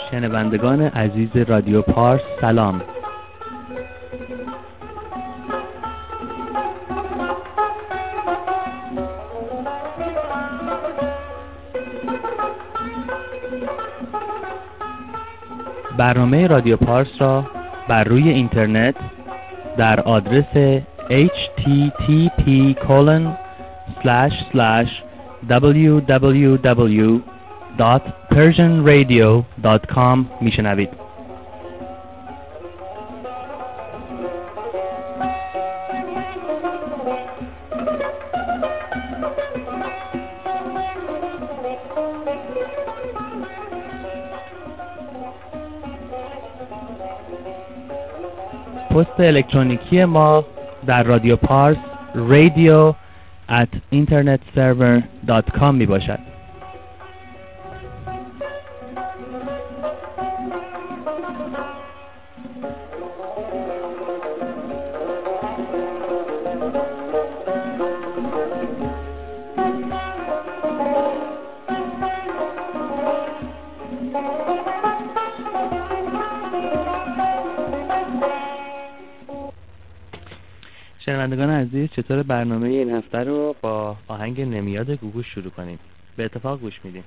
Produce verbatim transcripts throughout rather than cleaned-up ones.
شنوندگان عزیز رادیو پارس سلام. برنامه رادیو پارس را بر روی اینترنت در آدرس اچ تی تی پی کلن اسلش اسلش دبلیو دبلیو دبلیو دات پرژن رادیو دات کام میشنوید. پست الکترونیکی ما در رادیو پارس رادیو ات اینترنت سرور دات کام می باشد. شنوندگان عزیز، چطور برنامه این هفته رو با آهنگ نمیاد گوگوش شروع کنیم؟ به اتفاق گوش میدیم.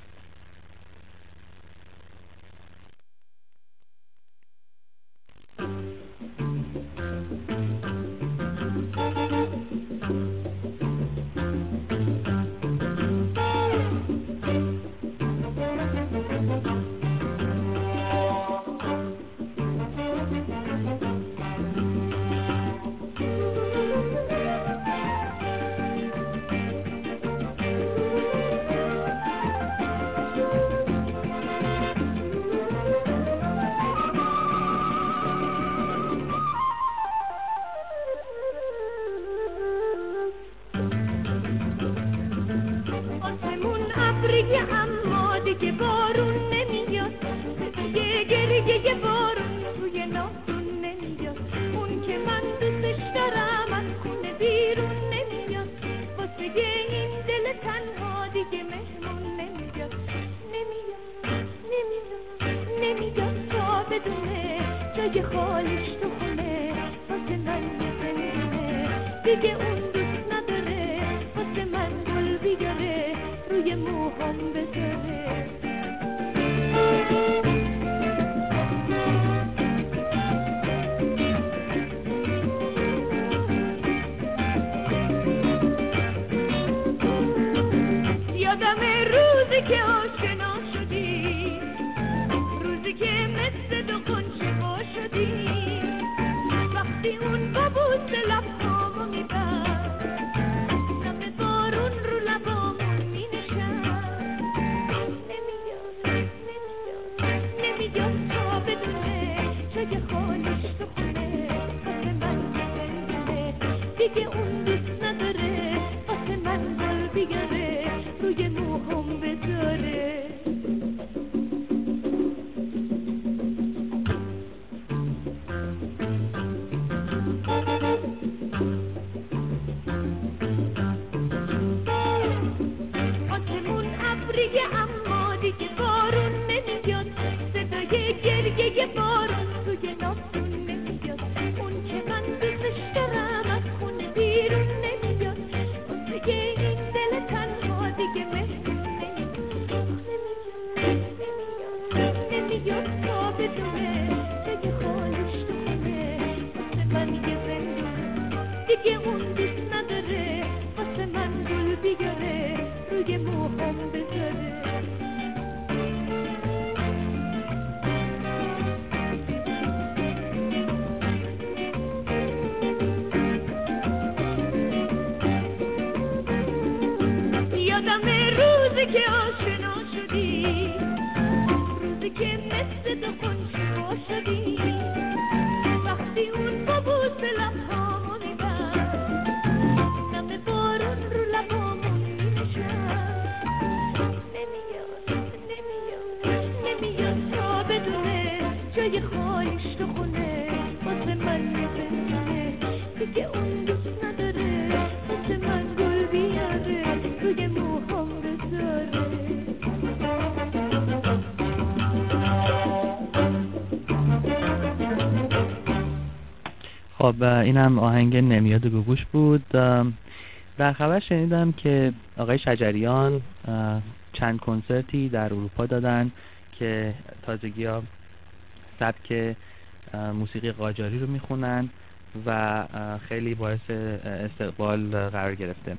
خب اینم آهنگ نمیاد گوگوش بود. در خبر شنیدم که آقای شجریان چند کنسرتی در اروپا دادن که تازگی‌ها سبک موسیقی قاجاری رو میخونن و خیلی باعث استقبال قرار گرفته.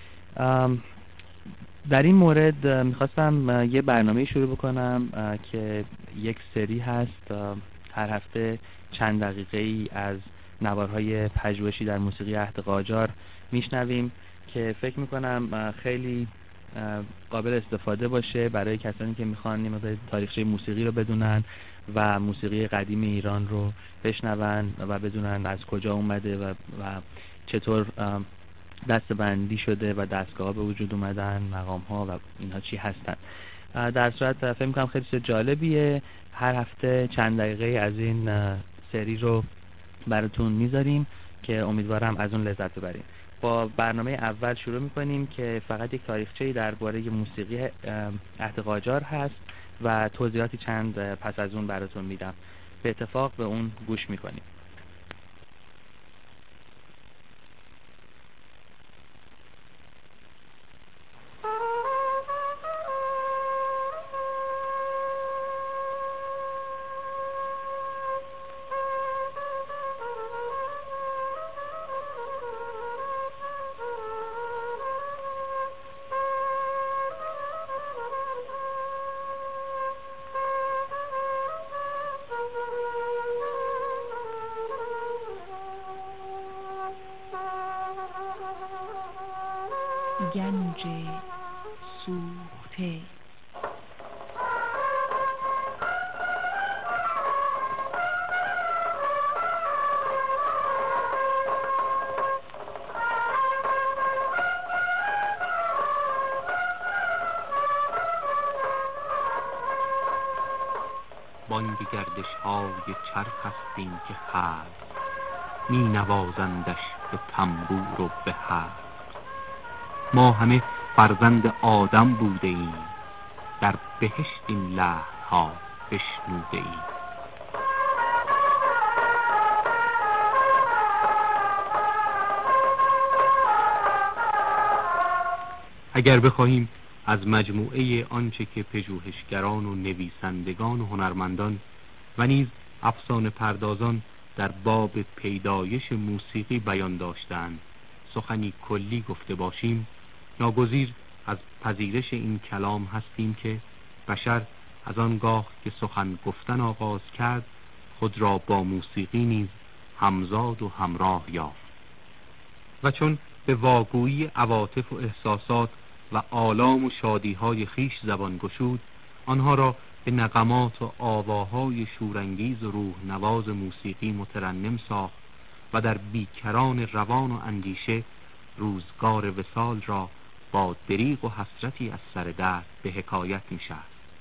در این مورد میخواستم یه برنامه شروع بکنم که یک سری هست، هر هفته چند دقیقه ای از نوارهای پژوهشی در موسیقی عهد قاجار میشنویم که فکر میکنم خیلی قابل استفاده باشه برای کسانی که میخوان یه مقدار تاریخچه موسیقی رو بدونن و موسیقی قدیم ایران رو بشنون و بدونن از کجا اومده و, و چطور دسته‌بندی شده و دستگاه ها به وجود اومدن، مقام ها و اینها چی هستن. در صورت فکر میکنم خیلی چیز جالبیه. هر هفته چند دقیقه از این سری رو براتون میذاریم که امیدوارم از اون لذت ببریم. با برنامه اول شروع میکنیم که فقط یک تاریخچه‌ای درباره موسیقی عهد قاجار هست و توضیحاتی چند پس از اون براتون میدم. به اتفاق به اون گوش میکنیم. گنج سوخته. بانگ گردش های چرخ هستیم که خلق می نوازندش به تنبور و به حلق. ما همه فرزند آدم بوده ایم، در بهشت این لحن‌ها بشنوده ایم. اگر بخواهیم از مجموعه آنچه که پژوهشگران و نویسندگان و هنرمندان و نیز افسانه پردازان در باب پیدایش موسیقی بیان داشتند سخنی کلی گفته باشیم، ناگزیر از پذیرش این کلام هستیم که بشر از آنگاه که سخن گفتن آغاز کرد خود را با موسیقی نیز همزاد و همراه یافت و چون به واگویی عواطف و احساسات و آلام و شادیهای خیش زبان گشود، آنها را به نغمات و آواهای شورانگیز و روح نواز موسیقی مترنم ساخت و در بیکران روان و اندیشه روزگار وصال را با دریغ و حسرتی از سر درد به حکایت می شد.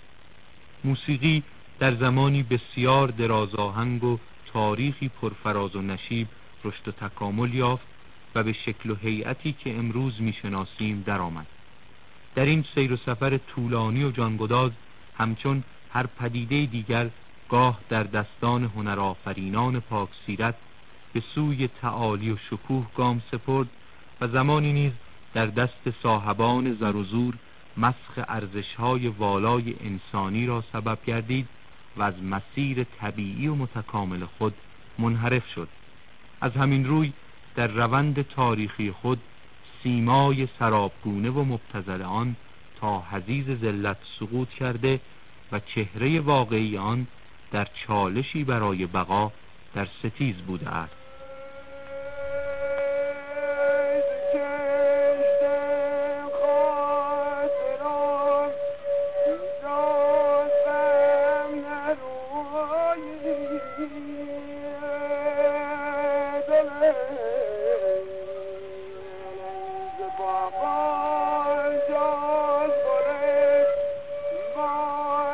موسیقی در زمانی بسیار درازآهنگ و تاریخی پرفراز و نشیب رشد و تکامل یافت و به شکل و هیئتی که امروز می شناسیم در آمد. در این سیر و سفر طولانی و جانگداز همچون هر پدیده دیگر گاه در دستان هنرآفرینان پاک سیرت به سوی تعالی و شکوه گام سپرد و زمانی نیز در دست صاحبان زر و زور مسخ ارزش‌های والای انسانی را سبب گردید و از مسیر طبیعی و متکامل خود منحرف شد. از همین روی در روند تاریخی خود سیمای سرابگونه و مبتذل آن تا حضیض ذلت سقوط کرده و چهره واقعی آن در چالشی برای بقا در ستیز بوده است.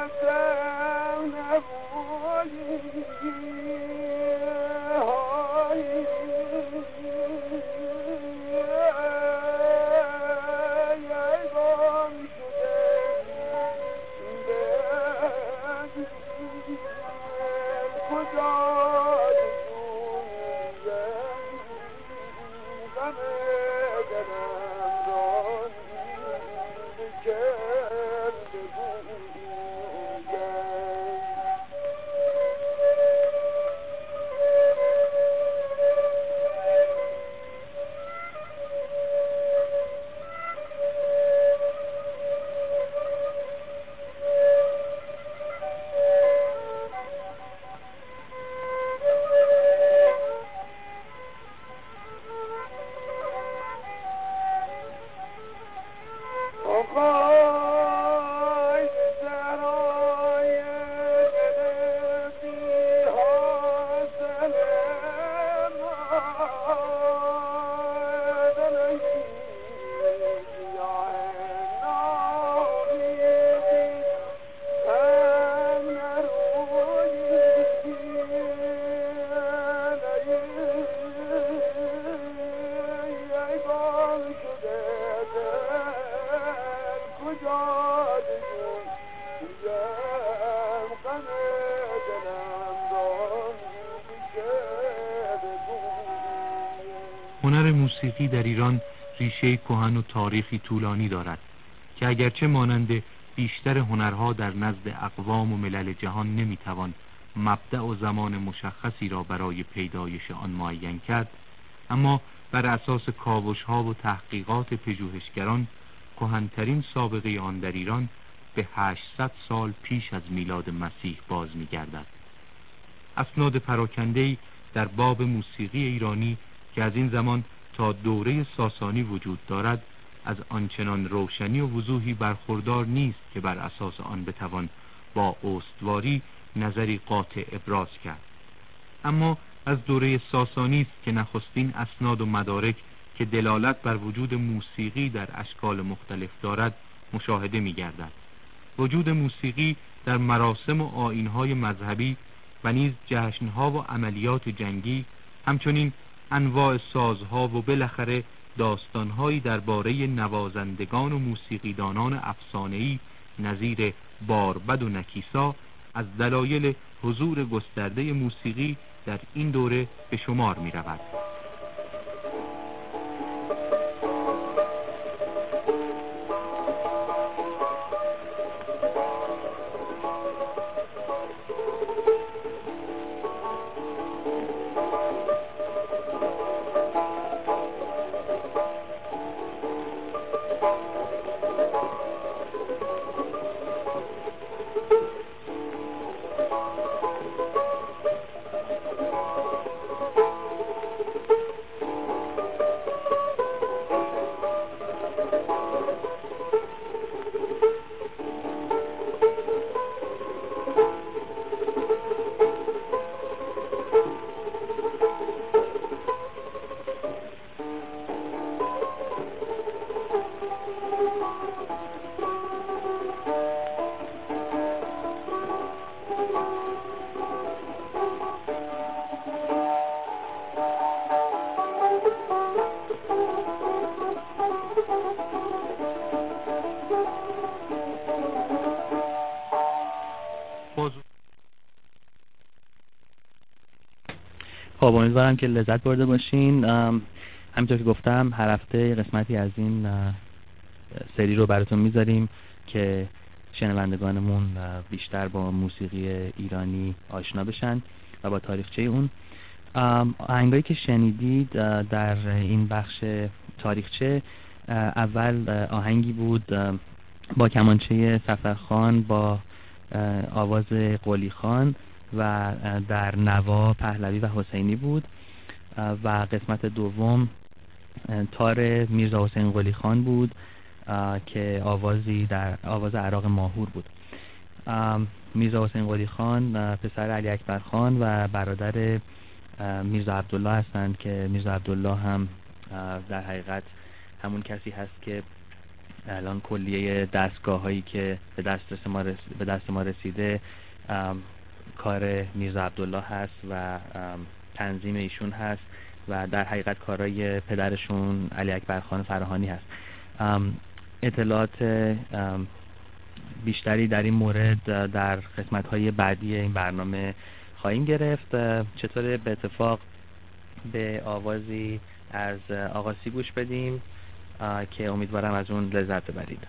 Oh موسیقی در ایران ریشه کهن و تاریخی طولانی دارد که اگرچه مانند بیشتر هنرها در نزد اقوام و ملل جهان نمیتوان مبدأ و زمان مشخصی را برای پیدایش آن معین کرد، اما بر اساس کاوش‌ها و تحقیقات پژوهشگران کهن‌ترین سابقه آن در ایران به هشتصد سال پیش از میلاد مسیح باز می‌گردد. اسناد پراکنده‌ای در باب موسیقی ایرانی که از این زمان تا دوره ساسانی وجود دارد از آنچنان روشنی و وضوحی برخوردار نیست که بر اساس آن بتوان با استواری نظری قاطع ابراز کرد. اما از دوره ساسانی است که نخستین اسناد و مدارک که دلالت بر وجود موسیقی در اشکال مختلف دارد مشاهده می‌گردد. وجود موسیقی در مراسم و آیین‌های مذهبی و نیز جشن‌ها و عملیات جنگی، همچنین انواع سازها و بالاخره داستان‌هایی درباره نوازندگان و موسیقیدانان افسانه‌ای نظیر باربد و نکیسا از دلایل حضور گسترده موسیقی در این دوره به شمار می‌رود. خب امیدوارم که لذت برده باشین. همینطور که گفتم هر هفته قسمتی از این سری رو براتون میذاریم که شنوندگانمون بیشتر با موسیقی ایرانی آشنا بشن و با تاریخچه اون. آهنگایی که شنیدید در این بخش تاریخچه، اول آهنگی بود با کمانچه سفرخان با آواز قلی خان و در نوا پهلوی و حسینی بود و قسمت دوم تار میرزا حسین قلی خان بود که آوازی در آواز عراق ماهور بود. میرزا حسین قلی خان پسر علی اکبر خان و برادر میرزا عبدالله هستند که میرزا عبدالله هم در حقیقت همون کسی هست که الان کلیه دستگاه هایی که به دست ما رس... به دست ما رسیده کار میرزا عبدالله هست و تنظیم ایشون هست و در حقیقت کارهای پدرشون علی اکبر خان فراهانی هست. اطلاعات بیشتری در این مورد در قسمت‌های بعدی این برنامه خواهیم گرفت. چطور به اتفاق به آوازی از آقاسی گوش بدیم که امیدوارم از اون لذت ببرید.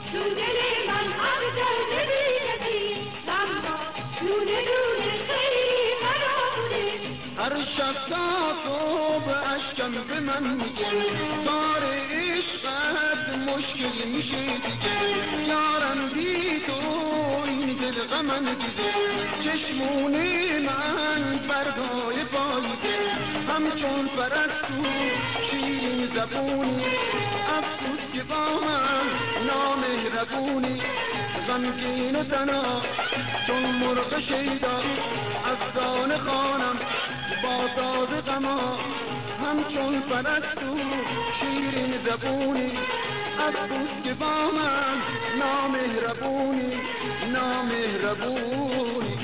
چون دل من هر درد بیندی اما دونه دونه خیلی مرامونه هر شب تا صبح اشکم به من میگه کار عشقت مشکل میشه دیگه یارم بی تو این دل غمم دیگه چشمونه من برگای پاییده همچون پرستو شیرین زبونی افسوس که با من نامهربونی غمگین و تنها چون مرغ شیدا از دان خانم با ساز غما همچون پرستو شیرین زبونی افسوس که با من نامهربونی نامهربونی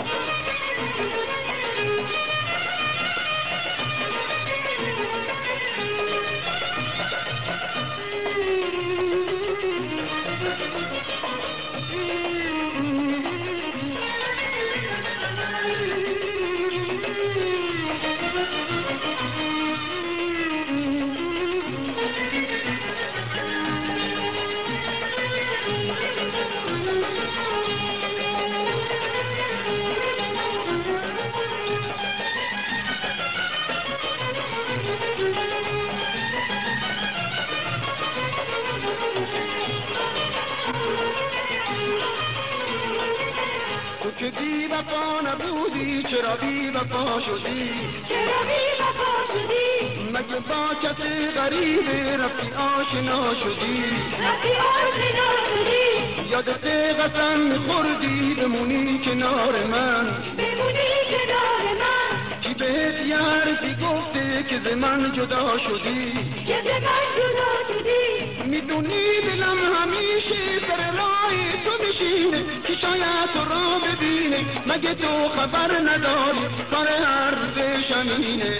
تو که بی وفا نبودی چرا بی وفا شدی چرا بی وفا شدی مگه با کسی غریب رفتی آشنا شدی رفتی آشنا شدی یادت قسم میخوردی بمونی کنار من بمونی کنار من کی بهت یه حرفی گفته که ز من جدا شدی که ز من جدا شدی میدونی دلم همیشه سر راهی تو میشینه که شاید تو را ببینه مگه تو خبر نداری کار حرف شمینه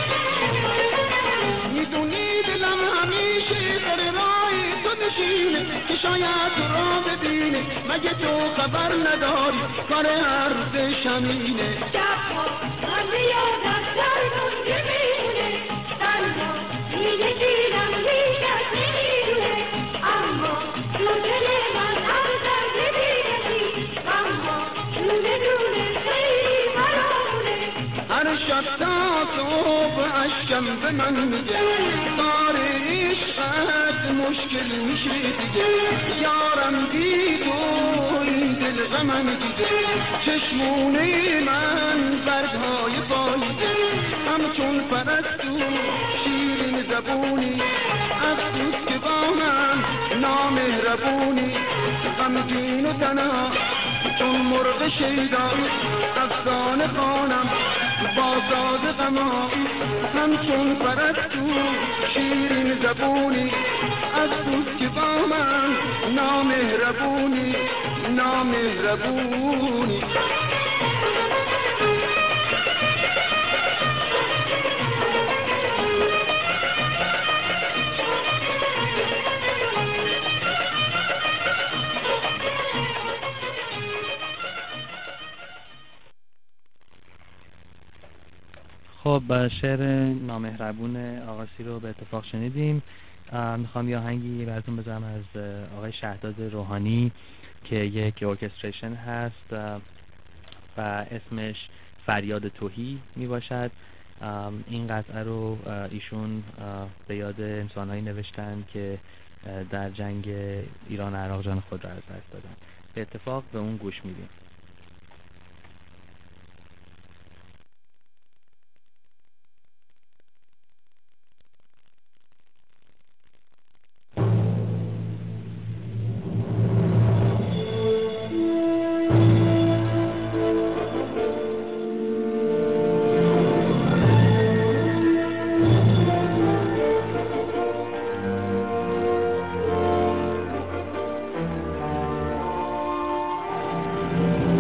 میدونی دلم همیشه سر راهی تو میشینه که شاید تو را ببینه مگه تو خبر نداری کار حرف شمینه شبها من بیادم دردم که میمونه تنها میگشیدم هیچکس نمیدونه اما تو دل من هر درد بیندی اما دونه دونه خیلی مرامونه هر شب تا صبح اشکم به من میگه کار عشقت مشکل میشه دیگه یارم بی تو این دل غمم دیگه چشمونه من برگهای پاییده همچون پرستو شیرین زبونی افسوس که با من نامهربونی غمگین و تنها چون مرغ شیدا افسانه خوانم با ساز غما همچون پرستو شیرین زبونی افسوس که با من نامهربونی نامهربونی خب شعر نامهربون آقاسی رو به اتفاق شنیدیم. میخوام یه آهنگی براتون بذارم از آقای شهداد روحانی که یک ارکستریشن هست و اسمش فریاد تهی می باشد. این قطعه رو ایشون به یاد انسانهایی نوشتن که در جنگ ایران عراق جان خود را از دست دادن. به اتفاق به اون گوش میدیم. Thank you.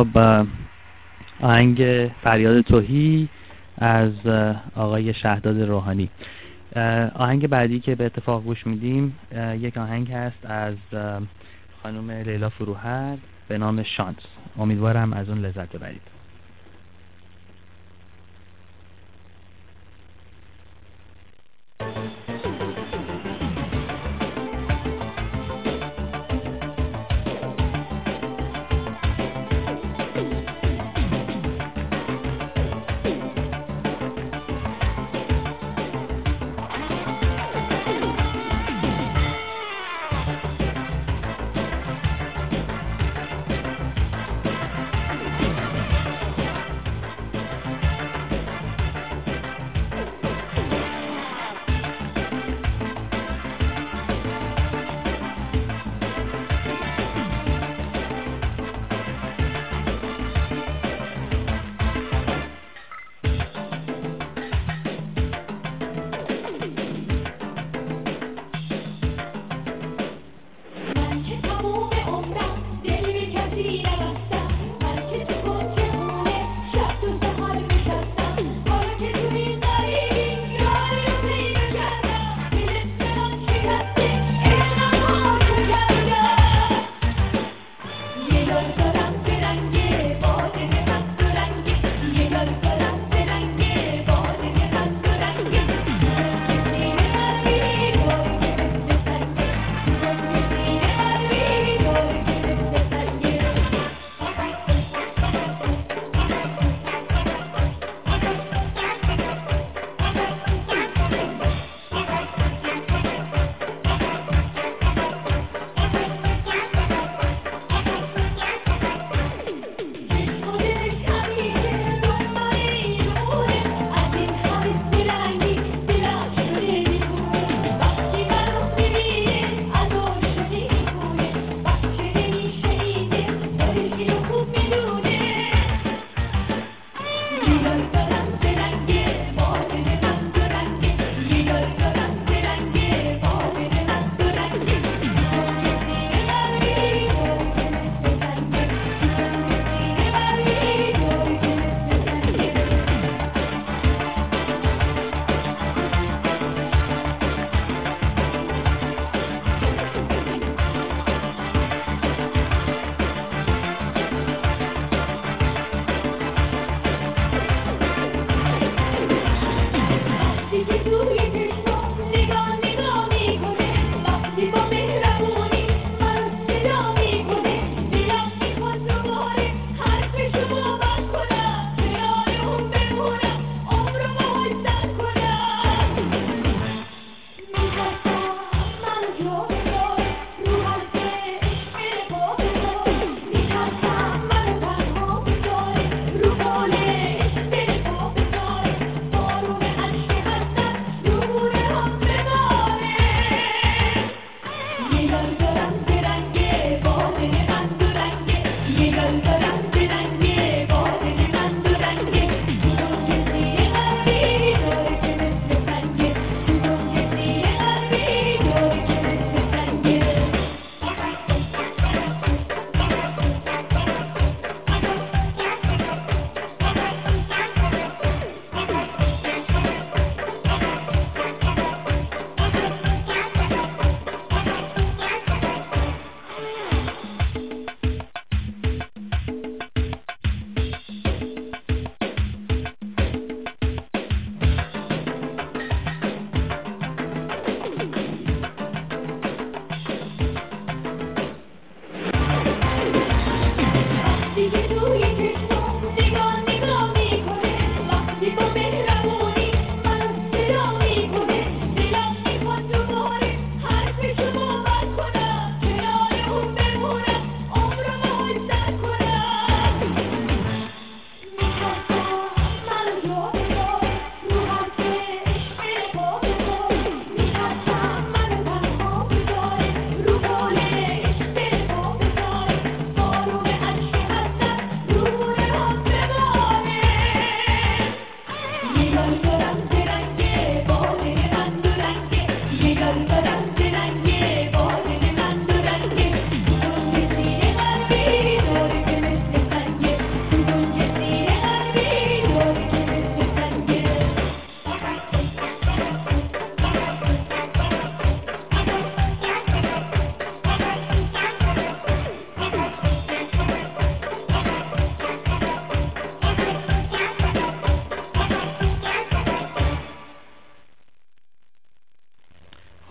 با آهنگ فریاد تهی از آقای شهداد روحانی. آهنگ بعدی که به اتفاق گوش میدیم یک آهنگ هست از خانم لیلا فروهر به نام شانس. امیدوارم از اون لذت ببرید.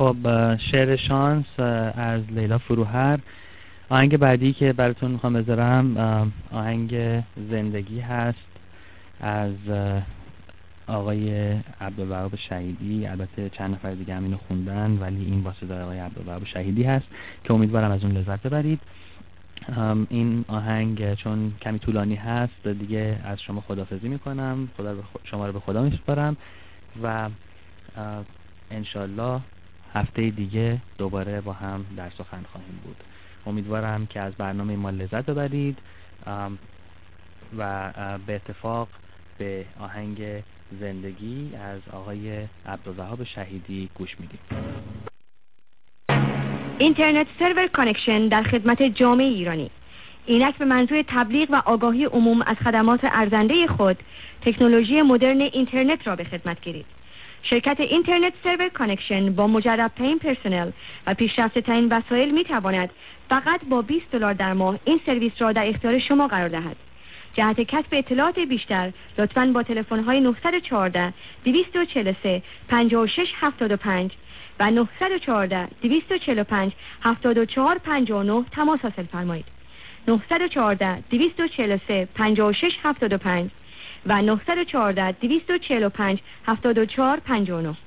خب شعر شانس از لیلا فروهر. آهنگ بعدی که براتون میخوام بذارم آهنگ زندگی هست از آقای عبدالوهاب شهیدی. البته چند نفر دیگه هم اینو خوندن ولی این واسه در آقای عبدالوهاب شهیدی هست که امیدوارم از اون لذت ببرید. این آهنگ چون کمی طولانی هست دیگه از شما خداحافظی میکنم، خدا رو شما رو به خدا میسپارم و انشالله هفته دیگه دوباره با هم در سخن خواهیم بود. امیدوارم که از برنامه ما لذت ببرید و به اتفاق به آهنگ زندگی از آقای عبدالوهاب شهیدی گوش میدیم. اینترنت سرور کانکشن در خدمت جامعه ایرانی. اینک به منظور تبلیغ و آگاهی عموم از خدمات ارزنده خود تکنولوژی مدرن اینترنت را به خدمت گیرید. شرکت اینترنت سرور کانکشن با مجرب‌ترین پرسنل و پیشرفته‌ترین وسایل می‌تواند فقط با بیست دلار در ماه این سرویس را در اختیار شما قرار دهد. جهت کسب اطلاعات بیشتر لطفاً با تلفن‌های نه یک چهار دویست و چهل و سه پنجاه و شش هفتاد و پنج و نه یک چهار دویست و چهل و پنج هفتاد و چهار پنجاه و نه تماس حاصل فرمایید. نه یک چهار دویست و چهل و سه پنجاه و شش هفتاد و پنج و نه یک چهار دویست و چهل و پنج هفتاد و چهار پنجاه و نه.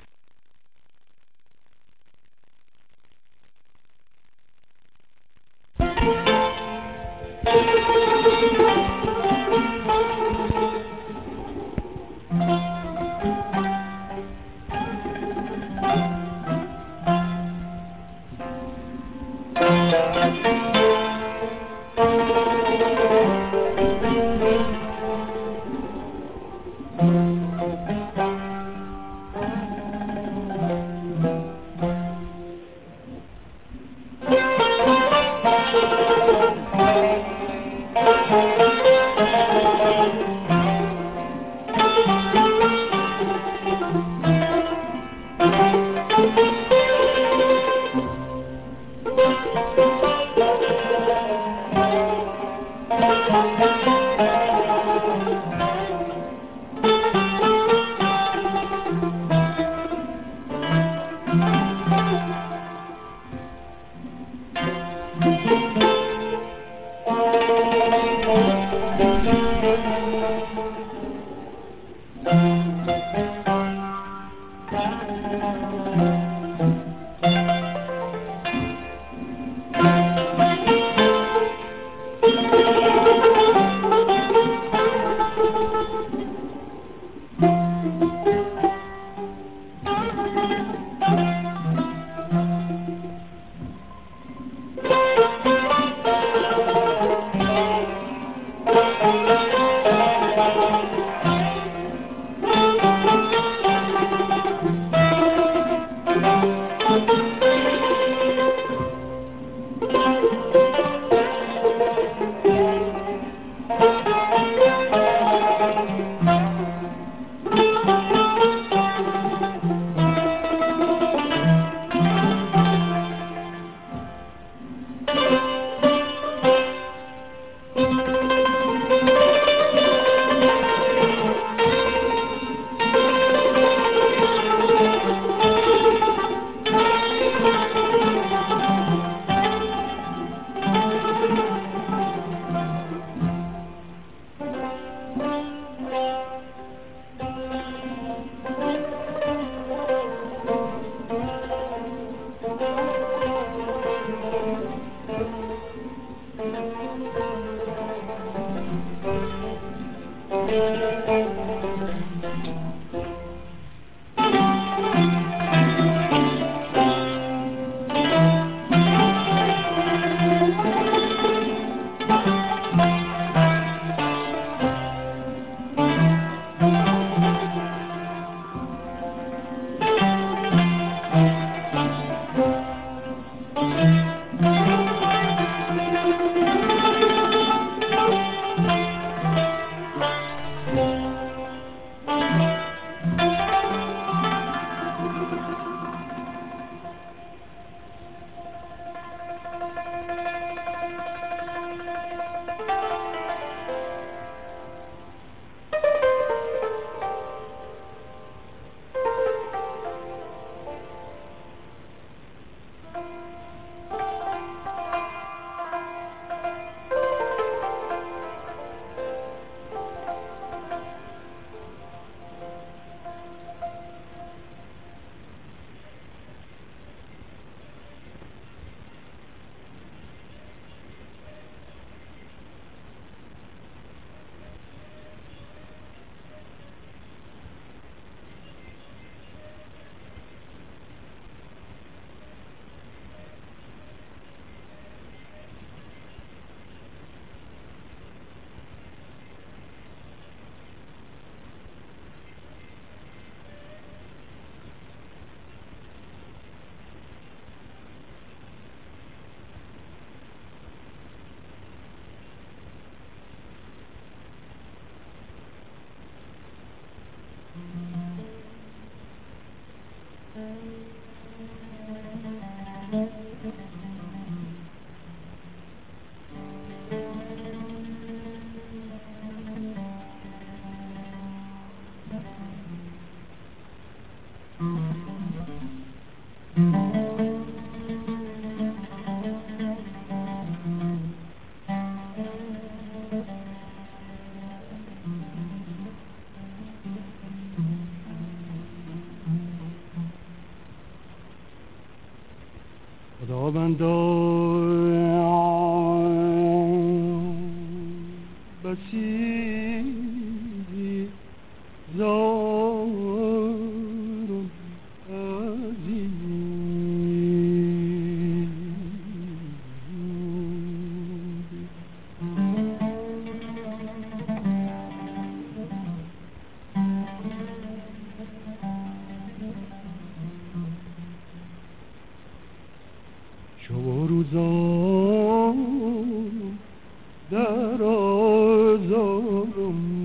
تابندان بسی زارم عزیز شو روزان در آزارم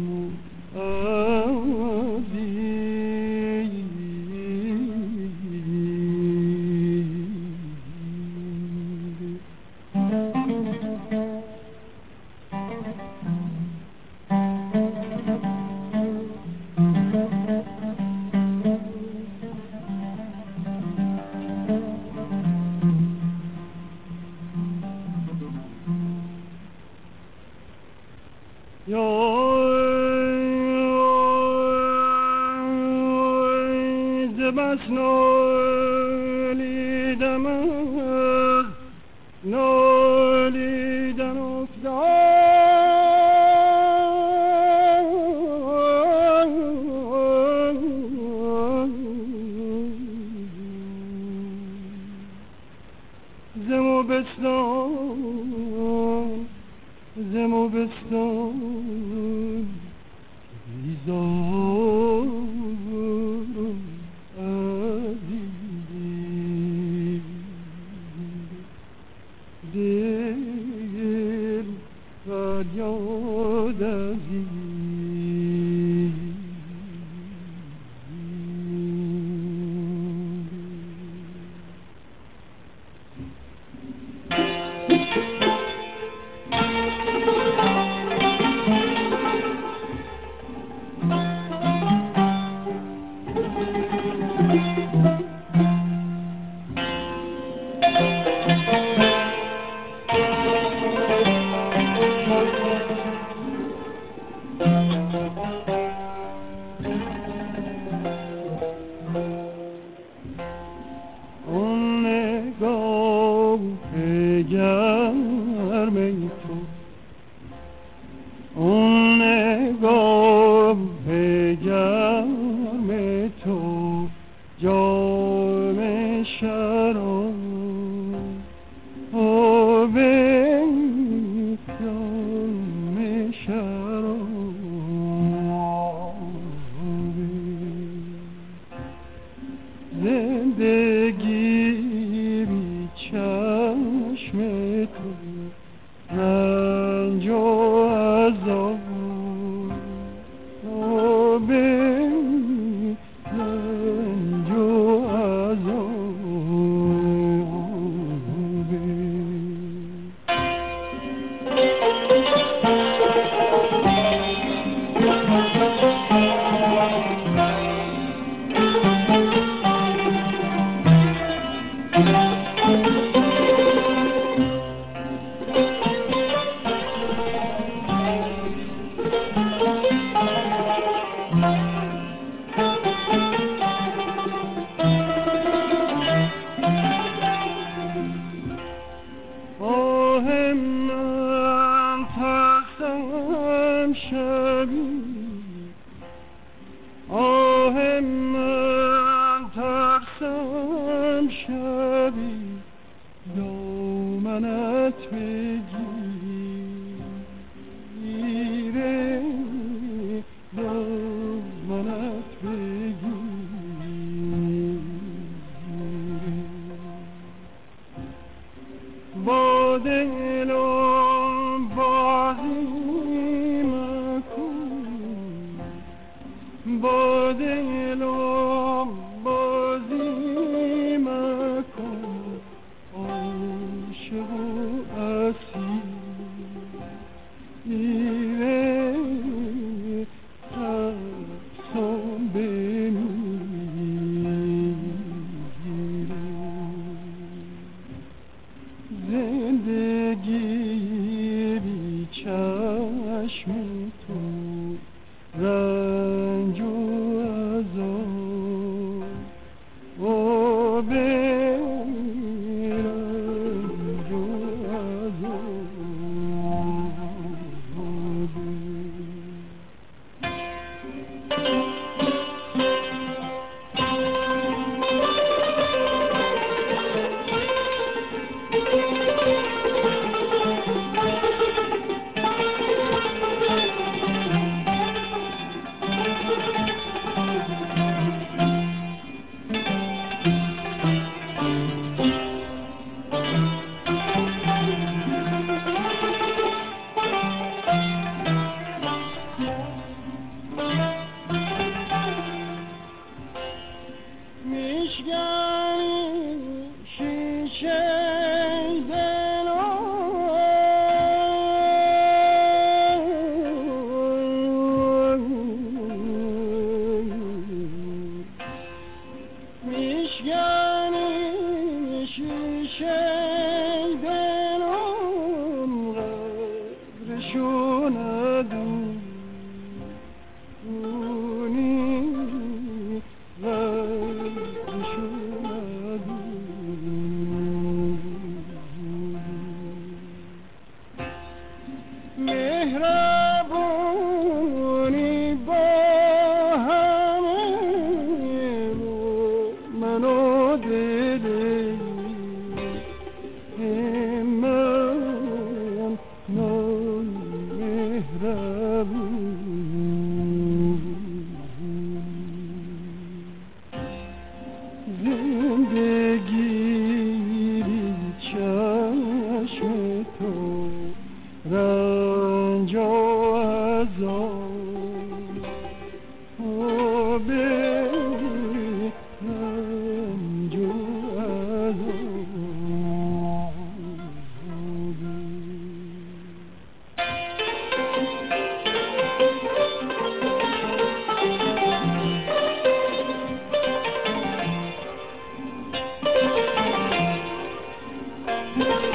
بس نالیدم از نالیدن افتاد زمو بستان زمو بستان بیزارم دل فریاد عزیز Thank you.